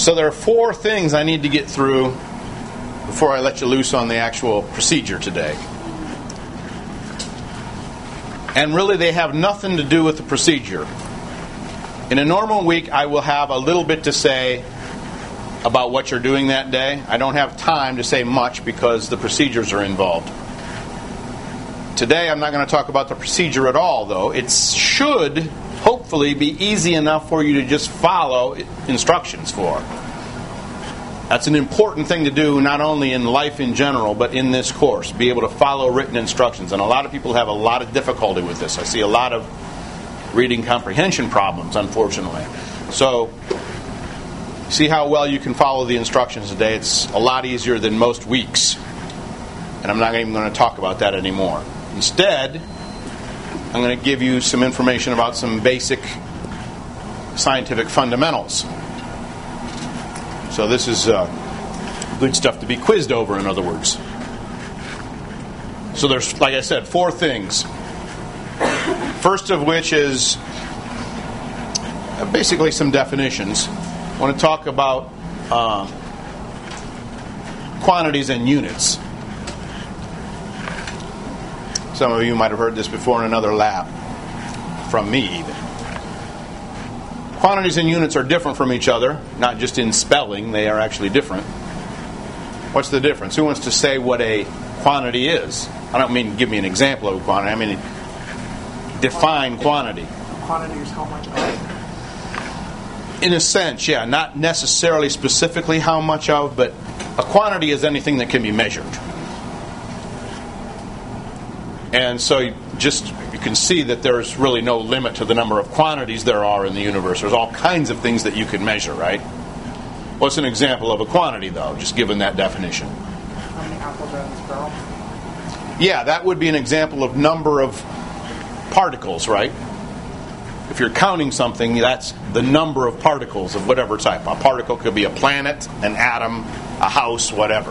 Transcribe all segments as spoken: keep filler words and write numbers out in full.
So there are four things I need to get through before I let you loose on the actual procedure today. And really they have nothing to do with the procedure. In a normal week, I will have a little bit to say about what you're doing that day. I don't have time to say much because the procedures are involved. Today, I'm not going to talk about the procedure at all, though. It should, hopefully, be easy enough for you to just follow instructions for. That's an important thing to do, not only in life in general, but in this course. Be able to follow written instructions. And a lot of people have a lot of difficulty with this. I see a lot of reading comprehension problems, unfortunately. So, see how well you can follow the instructions today. It's a lot easier than most weeks. And I'm not even going to talk about that anymore. Instead, I'm going to give you some information about some basic scientific fundamentals. So this is uh, good stuff to be quizzed over, in other words. So there's, like I said, four things. First of which is basically some definitions. I want to talk about uh, quantities and units. Some of you might have heard this before in another lab, from me even. Quantities and units are different from each other, not just in spelling, they are actually different. What's the difference? Who wants to say what a quantity is? I don't mean give me an example of a quantity, I mean define quantity. Quantity is how much of? In a sense, yeah. Not necessarily specifically how much of, but a quantity is anything that can be measured. And so you just you can see that there's really no limit to the number of quantities there are in the universe. There's all kinds of things that you can measure, right? What's an example of a quantity, though, just given that definition? How many apples are in this barrel? Yeah, that would be an example of number of particles, right? If you're counting something, that's the number of particles of whatever type. A particle could be a planet, an atom, a house, whatever.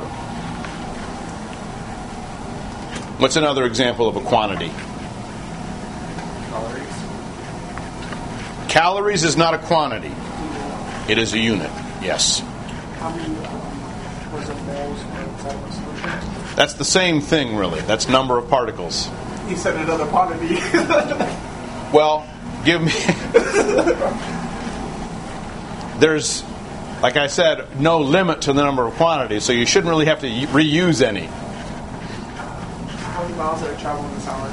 What's another example of a quantity? Calories. Calories is not a quantity. It is a unit, yes. How many um, was it moles inside of a solution? That's the same thing, really. That's number of particles. He said another quantity. Well, give me... There's, like I said, no limit to the number of quantities, so you shouldn't really have to reuse any. How many miles did I travel in this hour?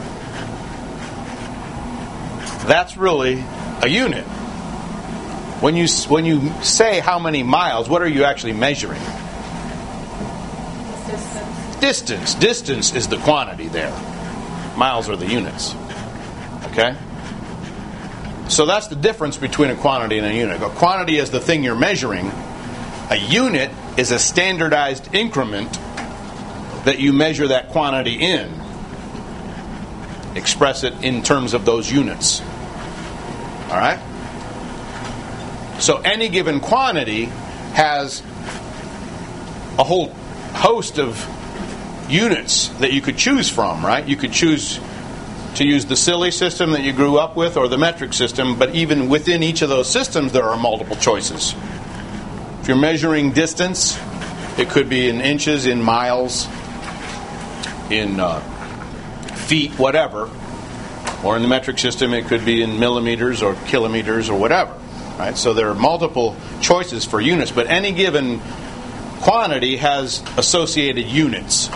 That's really a unit. When you when you say how many miles, what are you actually measuring? Distance. Distance. Distance is the quantity there. Miles are the units. Okay? So that's the difference between a quantity and a unit. A quantity is the thing you're measuring. A unit is a standardized increment that you measure that quantity in. Express it in terms of those units. All right? So any given quantity has a whole host of units that you could choose from, right? You could choose to use the silly system that you grew up with or the metric system, but even within each of those systems there are multiple choices. If you're measuring distance, it could be in inches, in miles, in uh, feet, whatever. Or in the metric system, it could be in millimeters or kilometers or whatever. Right? So there are multiple choices for units, but any given quantity has associated units.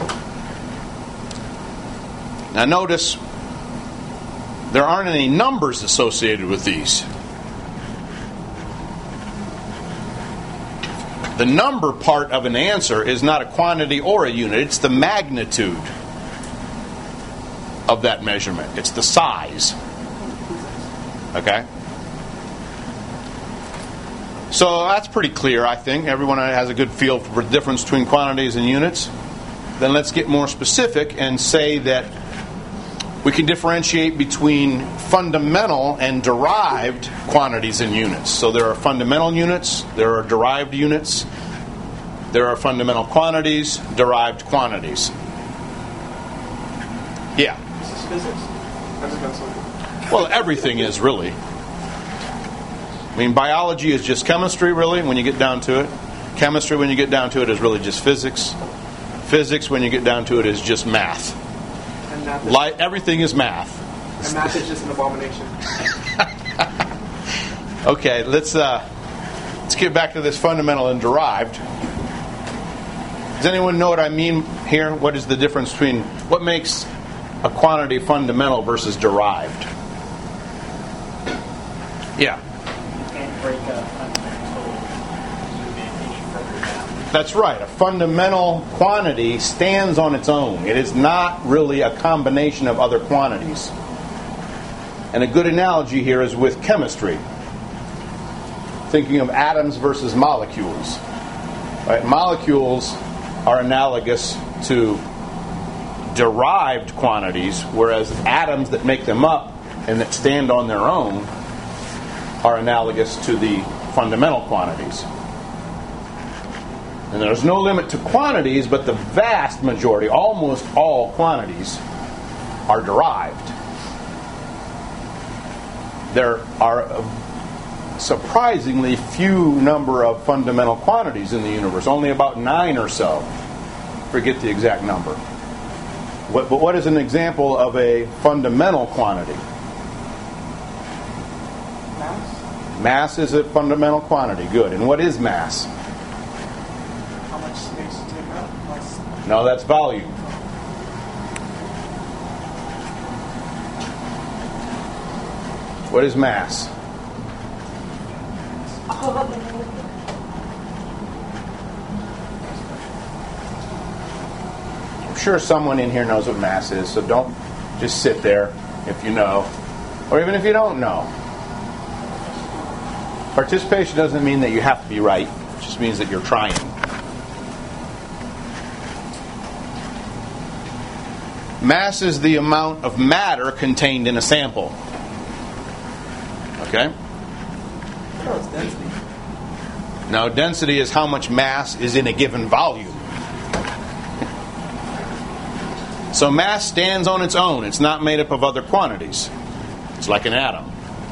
Now notice, there aren't any numbers associated with these. The number part of an answer is not a quantity or a unit. It's the magnitude of that measurement. It's the size. Okay? So that's pretty clear, I think. Everyone has a good feel for the difference between quantities and units. Then let's get more specific and say that we can differentiate between fundamental and derived quantities and units. So there are fundamental units, there are derived units, there are fundamental quantities, derived quantities. Yeah. This is physics. I just got something. Well, everything is really. I mean, biology is just chemistry, really, when you get down to it. Chemistry, when you get down to it, is really just physics. Physics, when you get down to it, is just math. And math is, Light, everything is math. and math is just an abomination. Okay, let's uh, let's get back to this fundamental and derived. Does anyone know what I mean here? What is the difference between what makes a quantity fundamental versus derived? Yeah. Can't break a fundamental move it any further down. That's right. A fundamental quantity stands on its own. It is not really a combination of other quantities. And a good analogy here is with chemistry. Thinking of atoms versus molecules. Right? Molecules are analogous to derived quantities, whereas atoms that make them up and that stand on their own are analogous to the fundamental quantities. And there's no limit to quantities, but the vast majority, almost all quantities, are derived. There are a surprisingly few number of fundamental quantities in the universe, only about nine or so. Forget the exact number. What, but what is an example of a fundamental quantity? Mass? Mass is a fundamental quantity. Good. And what is mass? How much space to take up? Plus, No, that's volume. What is mass? I'm sure someone in here knows what mass is, so don't just sit there if you know, or even if you don't know. Participation doesn't mean that you have to be right. It just means that you're trying. Mass is the amount of matter contained in a sample. Okay? no, it's density. Now, density is how much mass is in a given volume. So mass stands on its own. It's not made up of other quantities. It's like an atom.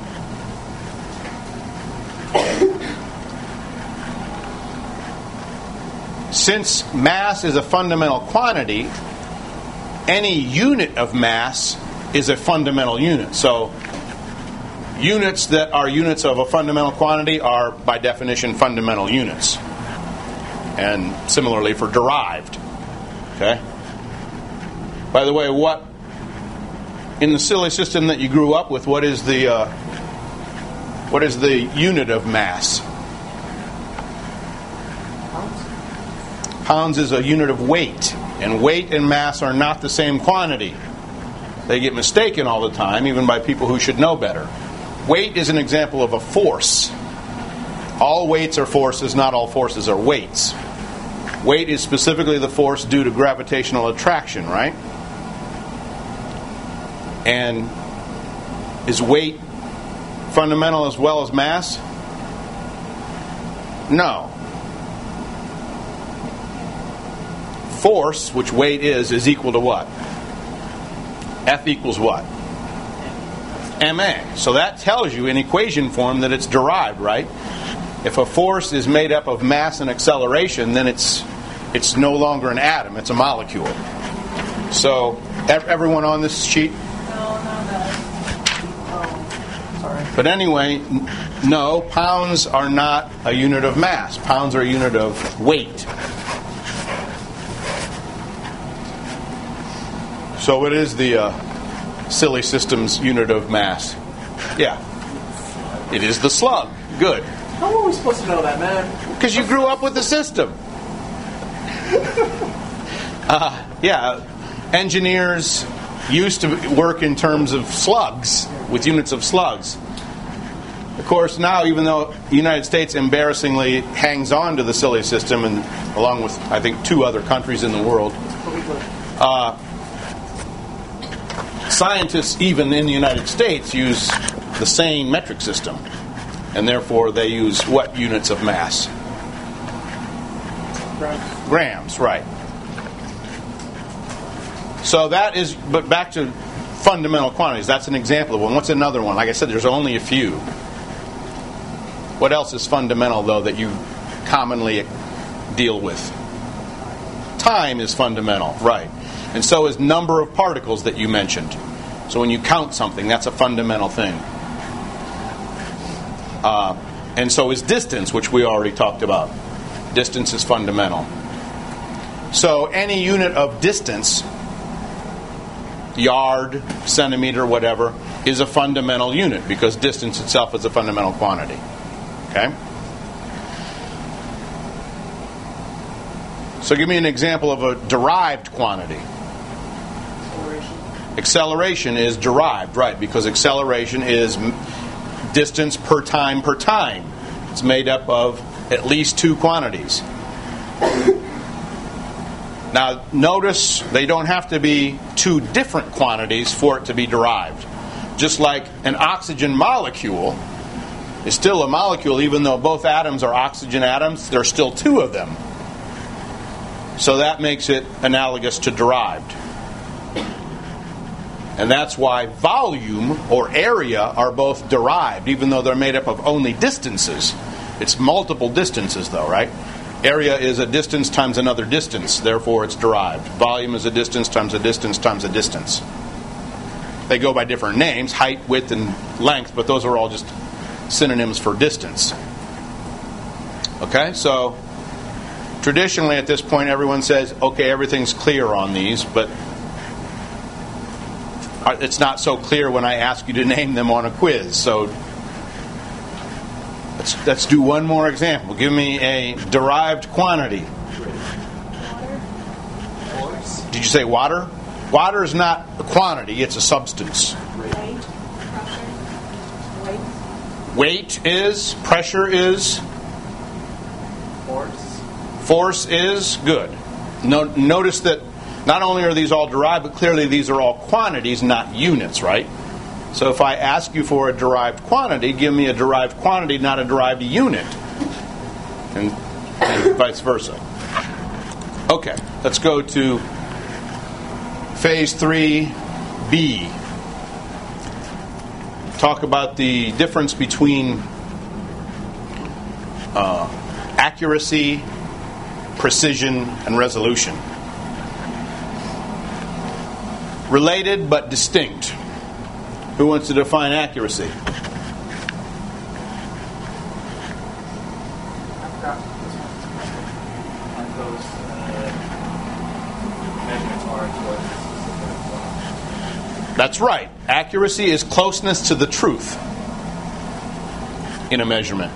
Since mass is a fundamental quantity, any unit of mass is a fundamental unit. So units that are units of a fundamental quantity are, by definition, fundamental units. And similarly for derived. Okay? By the way, what in the silly system that you grew up with, what is the uh, what is the unit of mass? Pounds? Pounds is a unit of weight, and weight and mass are not the same quantity. They get mistaken all the time, even by people who should know better. Weight is an example of a force. All weights are forces, not all forces are weights. Weight is specifically the force due to gravitational attraction, right? And is weight fundamental as well as mass? No. Force, which weight is, is equal to what? F equals what? Ma. So that tells you in equation form that it's derived, right? If a force is made up of mass and acceleration, then it's it's no longer an atom, it's a molecule. So everyone on this sheet? But anyway, n- no, pounds are not a unit of mass. Pounds are a unit of weight. So what is the uh, silly system's unit of mass? Yeah. It is the slug. Good. How are we supposed to know that, man? Because you grew up with the system. Uh, yeah. Engineers used to work in terms of slugs, with units of slugs. Of course, now, even though the United States embarrassingly hangs on to the silly system, and along with, I think, two other countries in the world, uh, scientists, even in the United States, use the same metric system. And therefore, they use what units of mass? Grams. Grams, right. So that is, but back to fundamental quantities. That's an example of one. What's another one? Like I said, there's only a few. What else is fundamental, though, that you commonly deal with? Time is fundamental, right. And so is number of particles that you mentioned. So when you count something, that's a fundamental thing. Uh, and so is distance, which we already talked about. Distance is fundamental. So any unit of distance, yard, centimeter, whatever, is a fundamental unit because distance itself is a fundamental quantity. Okay? So give me an example of a derived quantity. Acceleration. Acceleration is derived, right, because acceleration is distance per time per time. It's made up of at least two quantities. Now, notice they don't have to be two different quantities for it to be derived. Just like an oxygen molecule is still a molecule, even though both atoms are oxygen atoms, there are still two of them. So that makes it analogous to derived. And that's why volume or area are both derived, even though they're made up of only distances. It's multiple distances, though, right? Area is a distance times another distance, therefore it's derived. Volume is a distance times a distance times a distance. They go by different names, height, width, and length, but those are all just synonyms for distance. Okay, so traditionally at this point everyone says, okay, everything's clear on these, but it's not so clear when I ask you to name them on a quiz. So let's, let's do one more example. Give me a derived quantity. Water. Did you say water? Water is not a quantity, it's a substance. Weight, pressure, weight. Weight is, pressure is, Force. force is, good. No, notice that not only are these all derived, but clearly these are all quantities, not units, right? So if I ask you for a derived quantity, give me a derived quantity, not a derived unit. And, and vice versa. Okay, let's go to phase three B. Talk about the difference between uh, accuracy, precision, and resolution. Related but distinct. Who wants to define accuracy? I've got this one. Aren't those uh, measurements are towards? That's right. Accuracy is closeness to the truth in a measurement.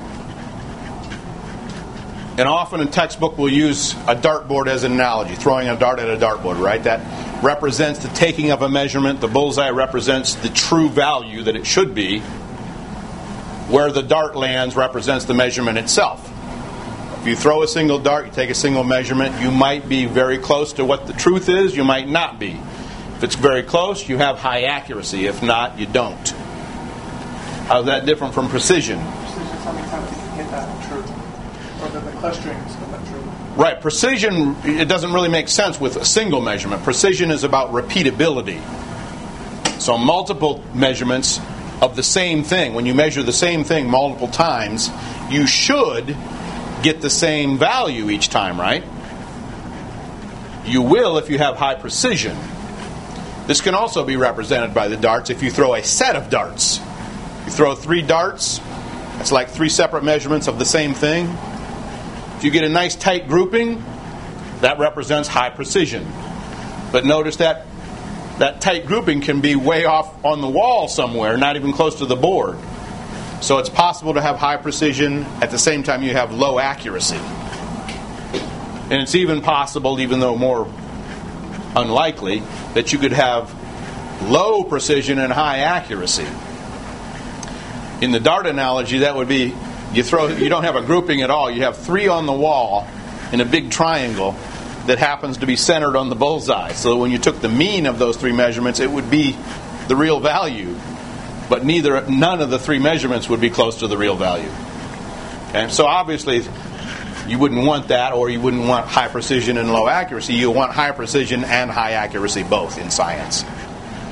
And often in textbook we'll use a dartboard as an analogy, throwing a dart at a dartboard, right? That represents the taking of a measurement. The bullseye represents the true value that it should be. Where the dart lands represents the measurement itself. If you throw a single dart, you take a single measurement, you might be very close to what the truth is, you might not be. If it's very close, you have high accuracy. If not, you don't. How's that different from precision? Precision, how many times you can hit that true. Or the, the clustering is not true. Right, precision, it doesn't really make sense with a single measurement. Precision is about repeatability. So multiple measurements of the same thing, when you measure the same thing multiple times, you should get the same value each time, right? You will if you have high precision. This can also be represented by the darts if you throw a set of darts. You throw three darts, it's like three separate measurements of the same thing. If you get a nice tight grouping, that represents high precision. But notice that that tight grouping can be way off on the wall somewhere, not even close to the board. So it's possible to have high precision at the same time you have low accuracy. And it's even possible, even though more unlikely, that you could have low precision and high accuracy. In the dart analogy, that would be You throw. You don't have a grouping at all. You have three on the wall in a big triangle that happens to be centered on the bullseye. So when you took the mean of those three measurements, it would be the real value. But neither, none of the three measurements would be close to the real value. Okay? So obviously, you wouldn't want that, or you wouldn't want high precision and low accuracy. You want high precision and high accuracy both in science.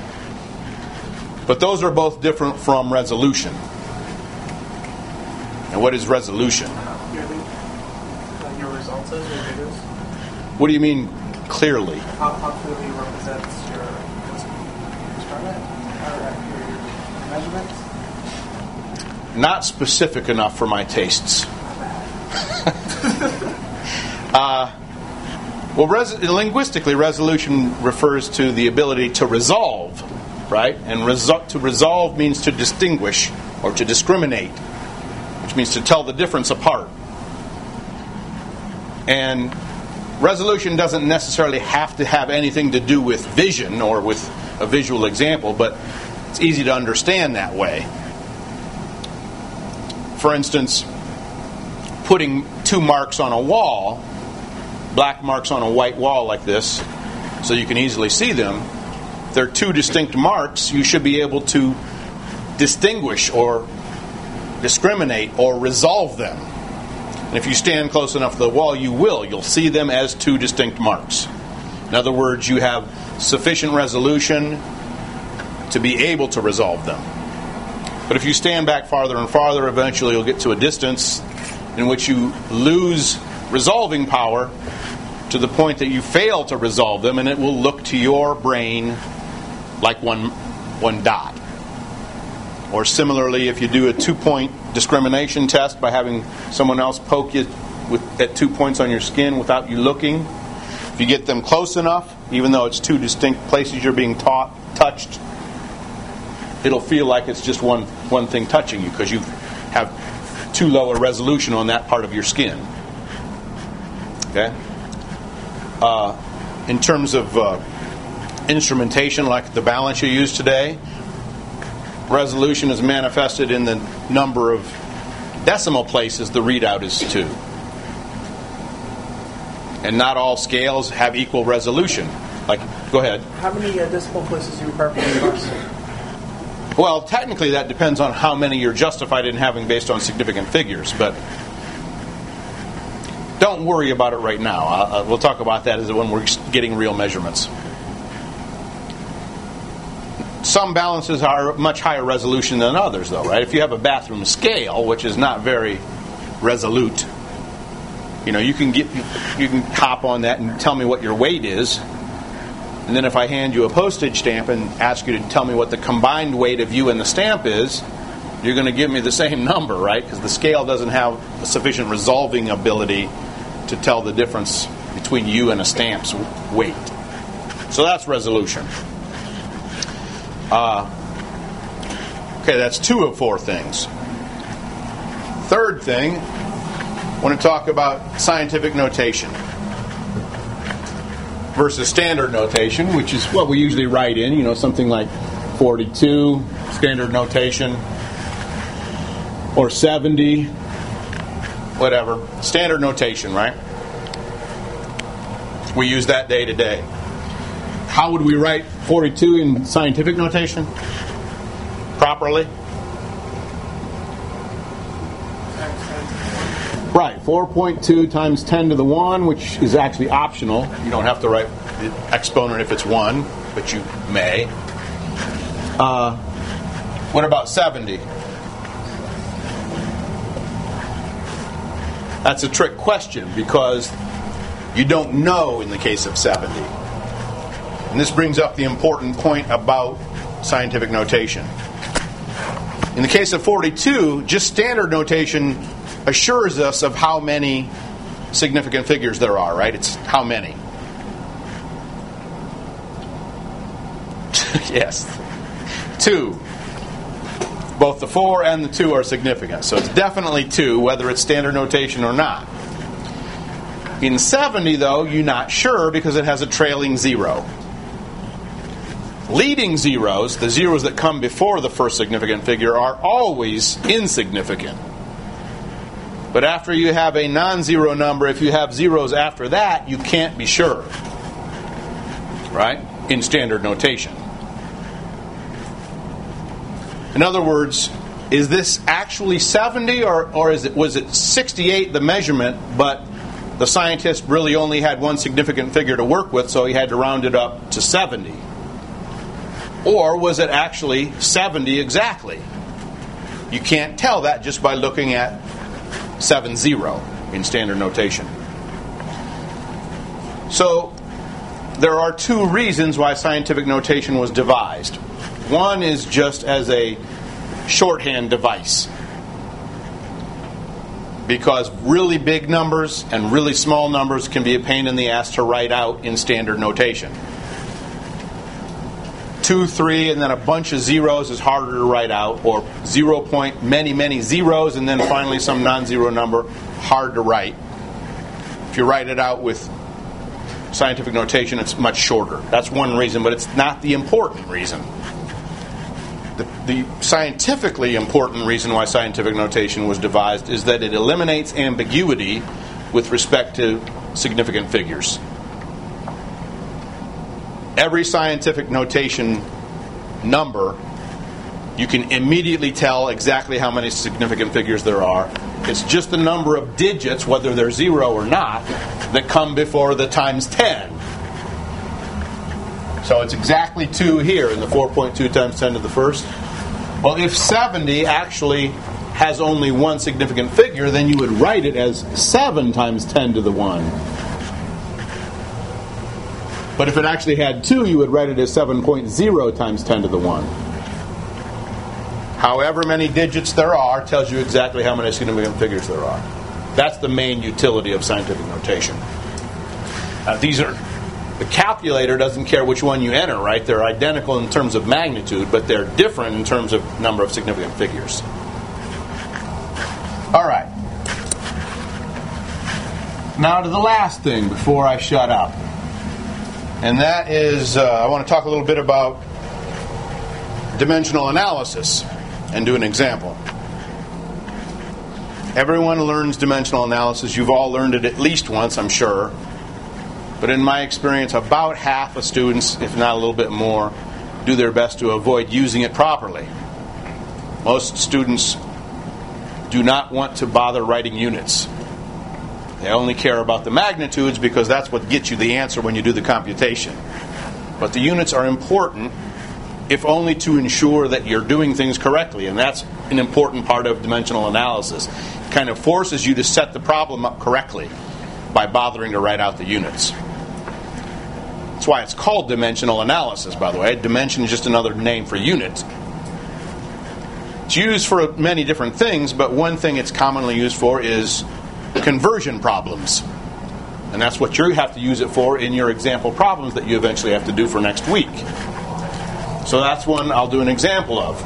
But those are both different from resolution. And what is resolution? Your, uh, your results is, your figures. What do you mean clearly? How, how clearly it represents your experiment or uh, your measurements? Not specific enough for my tastes. uh, well, res- linguistically, resolution refers to the ability to resolve, right? And resol- to resolve means to distinguish or to discriminate, which means to tell the difference apart. And resolution doesn't necessarily have to have anything to do with vision or with a visual example, but it's easy to understand that way. For instance, putting two marks on a wall, black marks on a white wall like this, so you can easily see them. If they're two distinct marks, you should be able to distinguish or discriminate or resolve them. And if you stand close enough to the wall, you will. You'll see them as two distinct marks. In other words, you have sufficient resolution to be able to resolve them. But if you stand back farther and farther, eventually you'll get to a distance in which you lose resolving power to the point that you fail to resolve them, and it will look to your brain like one, one dot. Or similarly, if you do a two-point discrimination test by having someone else poke you with, at two points on your skin without you looking, if you get them close enough, even though it's two distinct places you're being taught, touched, it'll feel like it's just one, one thing touching you because you have too low a resolution on that part of your skin. Okay? Uh, in terms of uh, instrumentation, like the balance you use today, resolution is manifested in the number of decimal places the readout is to. And not all scales have equal resolution. Like, go ahead. How many uh, decimal places do you require for the parse? Well, technically that depends on how many you're justified in having based on significant figures, but don't worry about it right now. Uh, we'll talk about that as when we're getting real measurements. Some balances are much higher resolution than others, though, right? If you have a bathroom scale, which is not very resolute, you know, you can get you can hop on that and tell me what your weight is, and then if I hand you a postage stamp and ask you to tell me what the combined weight of you and the stamp is, you're going to give me the same number, right? Because the scale doesn't have a sufficient resolving ability to tell the difference between you and a stamp's weight. So that's resolution. Uh, okay, that's two of four things. Third thing, I want to talk about scientific notation versus standard notation, which is what we usually write in, you know, something like forty-two, standard notation, or seventy, whatever. Standard notation, right? We use that day to day. How would we write forty-two in scientific notation properly? Right, four point two times ten to the one, which is actually optional. You don't have to write the exponent if it's one, but you may. Uh, what about seventy? That's a trick question because you don't know in the case of seventy. And this brings up the important point about scientific notation. In the case of forty-two, just standard notation assures us of how many significant figures there are, right? It's how many. Yes. Two. Both the four and the two are significant. So it's definitely two, whether it's standard notation or not. In seventy, though, you're not sure because it has a trailing zero. Leading zeros, the zeros that come before the first significant figure, are always insignificant. But after you have a non-zero number, if you have zeros after that, you can't be sure. Right? In standard notation. In other words, is this actually seventy or, or is it was it sixty-eight the measurement, but the scientist really only had one significant figure to work with, so he had to round it up to seventy? Or was it actually seventy exactly? You can't tell that just by looking at seven zero in standard notation. So there are two reasons why scientific notation was devised. One is just as a shorthand device, because really big numbers and really small numbers can be a pain in the ass to write out in standard notation. Two, three, and then a bunch of zeros is harder to write out, or zero point many, many zeros, and then finally some non-zero number, hard to write. If you write it out with scientific notation, it's much shorter. That's one reason, but it's not the important reason. The, the scientifically important reason why scientific notation was devised is that it eliminates ambiguity with respect to significant figures. Every scientific notation number, you can immediately tell exactly how many significant figures there are. It's just the number of digits, whether they're zero or not, that come before the times ten. So it's exactly two here in the four point two times ten to the first. Well, if seventy actually has only one significant figure, then you would write it as seven times ten to the one. But if it actually had two, you would write it as seven point zero times ten to the one. However many digits there are tells you exactly how many significant figures there are. That's the main utility of scientific notation. Uh, these are the calculator doesn't care which one you enter, right? They're identical in terms of magnitude, but they're different in terms of number of significant figures. All right. Now to the last thing before I shut up. And that is, uh, I want to talk a little bit about dimensional analysis and do an example. Everyone learns dimensional analysis. You've all learned it at least once, I'm sure. But in my experience, about half of students, if not a little bit more, do their best to avoid using it properly. Most students do not want to bother writing units. They only care about the magnitudes because that's what gets you the answer when you do the computation. But the units are important, if only to ensure that you're doing things correctly. And that's an important part of dimensional analysis. It kind of forces you to set the problem up correctly by bothering to write out the units. That's why it's called dimensional analysis, by the way. Dimension is just another name for unit. It's used for many different things, but one thing it's commonly used for is conversion problems. And that's what you have to use it for in your example problems that you eventually have to do for next week. So that's one I'll do an example of.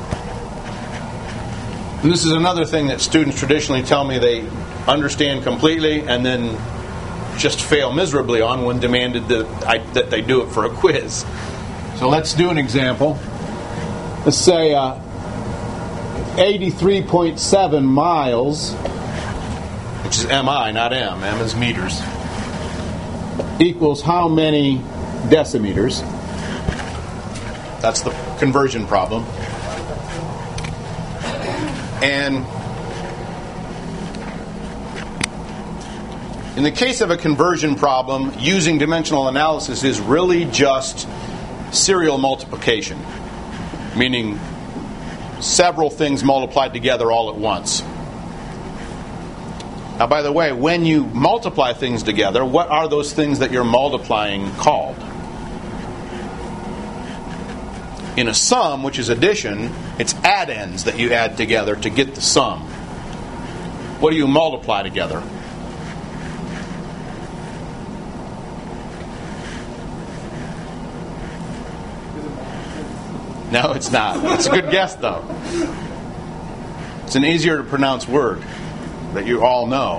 And this is another thing that students traditionally tell me they understand completely and then just fail miserably on when demanded that, I, that they do it for a quiz. So let's do an example. Let's say uh, eighty-three point seven miles, which is M I, not M. M is meters, equals how many decimeters? That's the conversion problem. And in the case of a conversion problem, using dimensional analysis is really just serial multiplication, meaning several things multiplied together all at once. Now, by the way, when you multiply things together, what are those things that you're multiplying called? In a sum, which is addition, it's addends that you add together to get the sum. What do you multiply together? No, it's not. It's a good guess, though. It's an easier to pronounce word that you all know.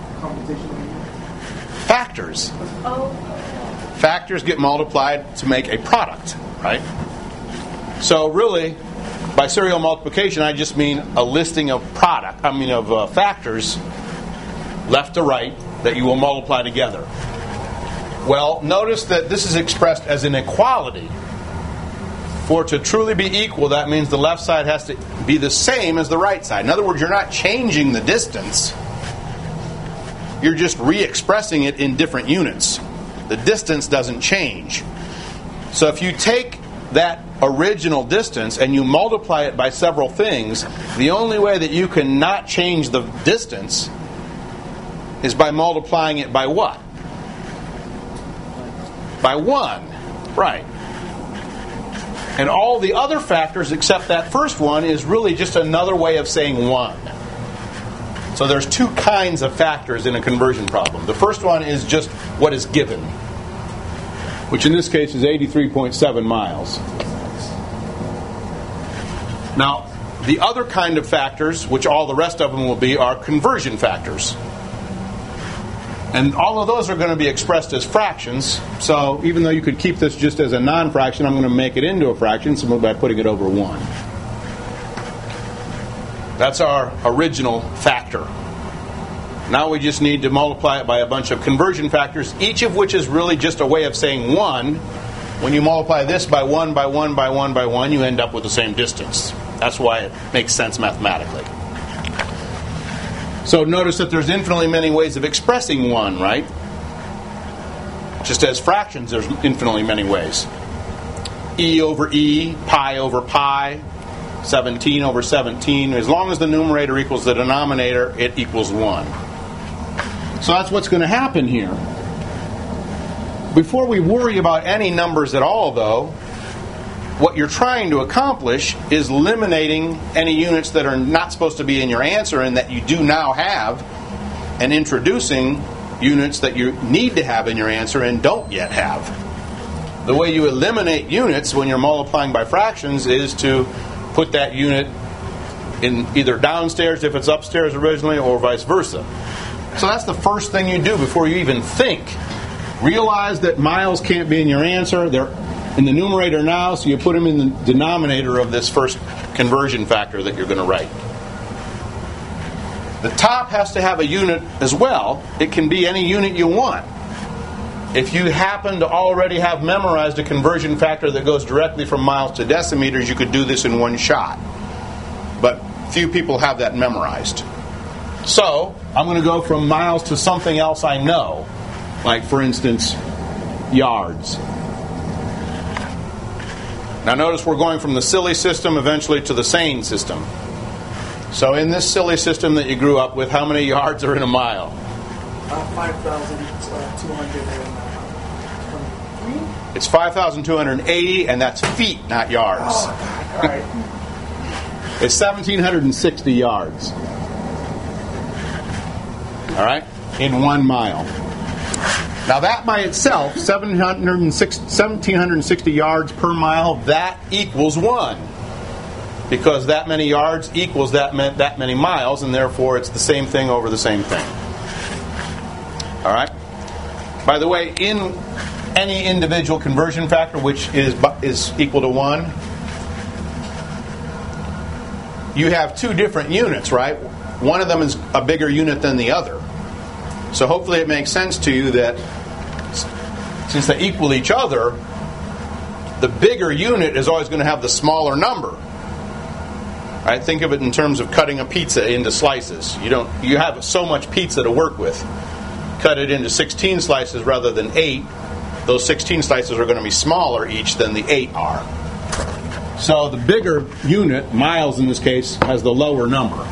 Factors. Factors get multiplied to make a product, right? So really, by serial multiplication, I just mean a listing of product. I mean of uh, factors, left to right, that you will multiply together. Well, notice that this is expressed as an equality. For to truly be equal, that means the left side has to be the same as the right side. In other words, you're not changing the distance. You're just re-expressing it in different units. The distance doesn't change. So if you take that original distance and you multiply it by several things, the only way that you can not change the distance is by multiplying it by what? By one. Right. And all the other factors except that first one is really just another way of saying one. So there's two kinds of factors in a conversion problem. The first one is just what is given, which in this case is eighty-three point seven miles. Now, the other kind of factors, which all the rest of them will be, are conversion factors. And all of those are going to be expressed as fractions. So even though you could keep this just as a non-fraction, I'm going to make it into a fraction simply by putting it over one. That's our original factor. Now we just need to multiply it by a bunch of conversion factors, each of which is really just a way of saying one. When you multiply this by one, by one, by one, by one, you end up with the same distance. That's why it makes sense mathematically. So notice that there's infinitely many ways of expressing one, right? Just as fractions, there's infinitely many ways. E over E, pi over pi, seventeen over seventeen. As long as the numerator equals the denominator, it equals one. So that's what's going to happen here. Before we worry about any numbers at all, though, what you're trying to accomplish is eliminating any units that are not supposed to be in your answer and that you do now have, and introducing units that you need to have in your answer and don't yet have. The way you eliminate units when you're multiplying by fractions is to put that unit in either downstairs if it's upstairs originally, or vice versa. So that's the first thing you do before you even think. Realize that miles can't be in your answer. They're in the numerator now, so you put them in the denominator of this first conversion factor that you're going to write. The top has to have a unit as well. It can be any unit you want. If you happen to already have memorized a conversion factor that goes directly from miles to decimeters, you could do this in one shot. But few people have that memorized. So, I'm going to go from miles to something else I know. Like, for instance, yards. Now notice we're going from the silly system eventually to the sane system. So in this silly system that you grew up with, how many yards are in a mile? Uh, five thousand two hundred twenty-three? It's five thousand two hundred eighty, and that's feet, not yards. Oh, God. All right. It's one thousand seven hundred sixty yards. All right? In one mile. Now that by itself, seven hundred six, one thousand seven hundred sixty yards per mile, that equals one. Because that many yards equals that, ma- that many miles, and therefore it's the same thing over the same thing. All right? By the way, in any individual conversion factor, which is is equal to one, you have two different units, right? One of them is a bigger unit than the other. So hopefully it makes sense to you that since they equal each other, the bigger unit is always going to have the smaller number. Right? Think of it in terms of cutting a pizza into slices. You don't you have so much pizza to work with. Cut it into sixteen slices rather than eight. Those sixteen slices are going to be smaller each than the eight are. So the bigger unit, miles in this case, has the lower number.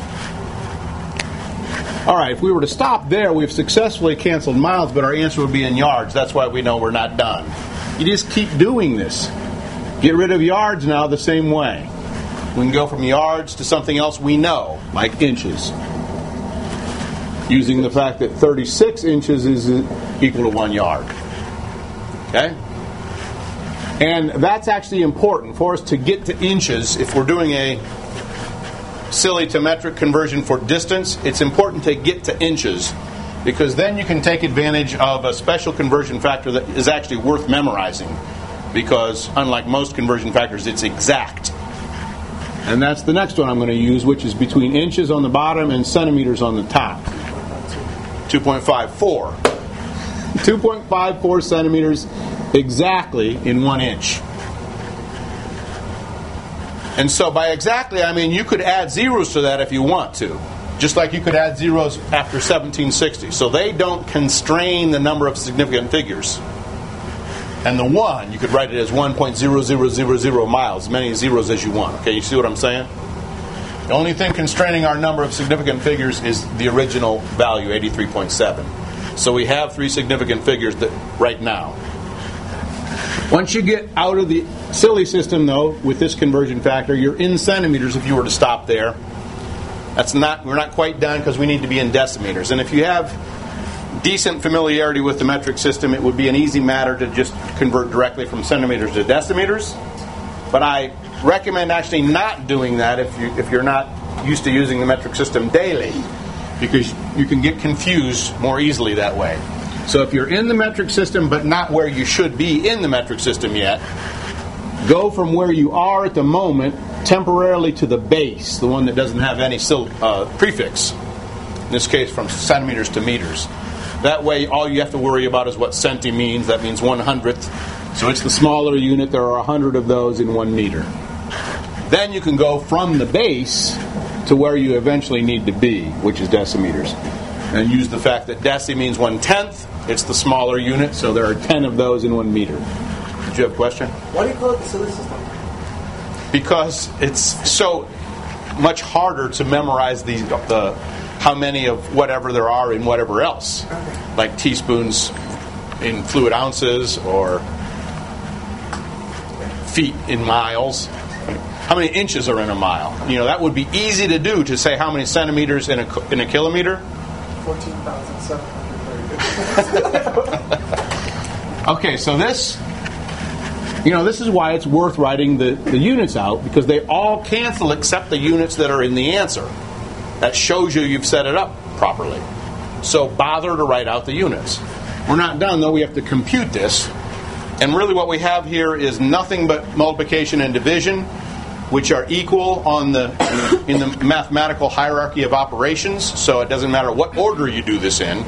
All right, if we were to stop there, we've successfully canceled miles, but our answer would be in yards. That's why we know we're not done. You just keep doing this. Get rid of yards now the same way. We can go from yards to something else we know, like inches. Using the fact that thirty-six inches is equal to one yard. Okay? And that's actually important for us to get to inches. If we're doing a silly to metric conversion for distance, it's important to get to inches, because then you can take advantage of a special conversion factor that is actually worth memorizing, because unlike most conversion factors, it's exact. And that's the next one I'm going to use, which is between inches on the bottom and centimeters on the top. two point five four. two point five four centimeters exactly in one inch. And so by exactly, I mean you could add zeros to that if you want to. Just like you could add zeros after seventeen sixty. So they don't constrain the number of significant figures. And the one, you could write it as one point zero zero zero zero miles, as many zeros as you want. Okay, you see what I'm saying? The only thing constraining our number of significant figures is the original value, eighty-three point seven. So we have three significant figures that right now. Once you get out of the silly system, though, with this conversion factor, you're in centimeters if you were to stop there. That's not, we're not quite done because we need to be in decimeters. And if you have decent familiarity with the metric system, it would be an easy matter to just convert directly from centimeters to decimeters. But I recommend actually not doing that if you if you're not used to using the metric system daily, because you can get confused more easily that way. So if you're in the metric system but not where you should be in the metric system yet, go from where you are at the moment temporarily to the base, the one that doesn't have any uh, prefix. In this case, from centimeters to meters. That way, all you have to worry about is what centi means. That means one hundredth. So it's the smaller unit. There are a hundred of those in one meter. Then you can go from the base to where you eventually need to be, which is decimeters. And use the fact that deci means one-tenth. It's the smaller unit, so there are ten of those in one meter. Did you have a question? Why do you call it the silly system? Because it's so much harder to memorize the, the how many of whatever there are in whatever else. Okay. Like teaspoons in fluid ounces or feet in miles. How many inches are in a mile? You know, that would be easy to do, to say how many centimeters in a, in a kilometer. fourteen thousand seven hundred thirty. Okay, so this, you know, this is why it's worth writing the, the units out, because they all cancel except the units that are in the answer. That shows you you've set it up properly. So bother to write out the units. We're not done, though. We have to compute this. And really what we have here is nothing but multiplication and division, which are equal on the in the mathematical hierarchy of operations. So it doesn't matter what order you do this in.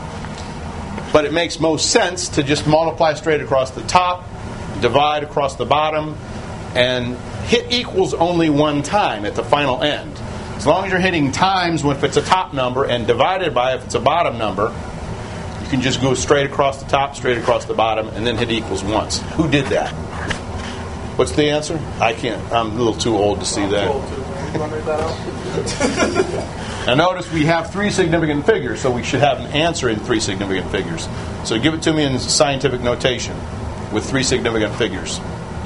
But it makes most sense to just multiply straight across the top, divide across the bottom, and hit equals only one time at the final end. As long as you're hitting times if it's a top number and divided by if it's a bottom number, you can just go straight across the top, straight across the bottom, and then hit equals once. Who did that? What's the answer? I can't. I'm a little too old to see that. You want to read that out? Now notice we have three significant figures, so we should have an answer in three significant figures. So give it to me in scientific notation with three significant figures.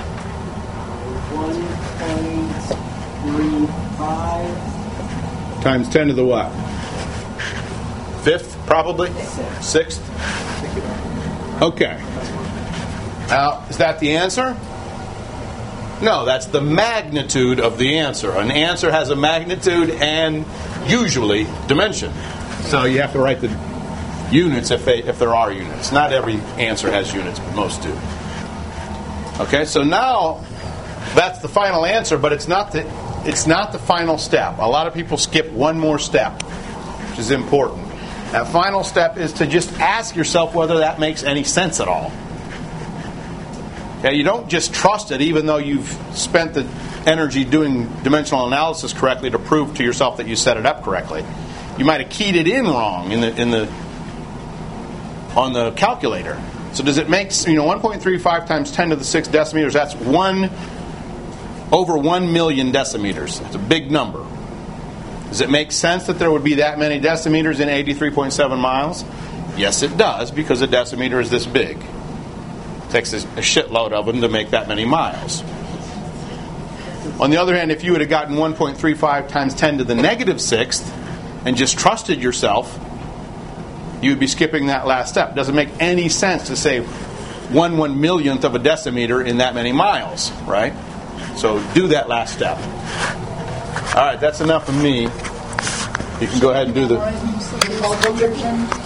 one point three five Times ten to the what? Fifth, probably? Sixth? Okay. Now, is that the answer? No, that's the magnitude of the answer. An answer has a magnitude and usually dimension. So you have to write the units if they if there are units. Not every answer has units, but most do. Okay, so now that's the final answer, but it's not the it's not the final step. A lot of people skip one more step, which is important. That final step is to just ask yourself whether that makes any sense at all. Yeah, you don't just trust it, even though you've spent the energy doing dimensional analysis correctly to prove to yourself that you set it up correctly. You might have keyed it in wrong in the in the on the calculator. So does it make, you know, one point three five times ten to the sixth decimeters? That's one over one million decimeters. That's a big number. Does it make sense that there would be that many decimeters in eighty-three point seven miles? Yes, it does, because a decimeter is this big. Takes a shitload of them to make that many miles. On the other hand, if you would have gotten one point three five times ten to the negative sixth and just trusted yourself, you would be skipping that last step. It doesn't make any sense to say one one millionth of a decimeter in that many miles, right? So do that last step. All right, that's enough of me. You can go ahead and do the...